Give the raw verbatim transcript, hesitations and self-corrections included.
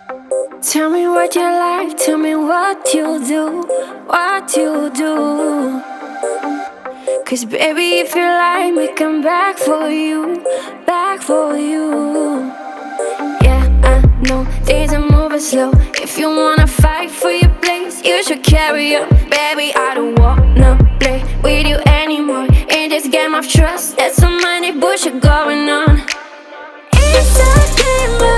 Tell me what you like, tell me what you do, what you do. Cause baby, if you like me, come back for you, back for you. Yeah, I know things are moving slow. If you wanna fight for your place, you should carry up. Baby, I don't wanna play with you anymore. In this game of trust, there's so many bullshit going on. It's a game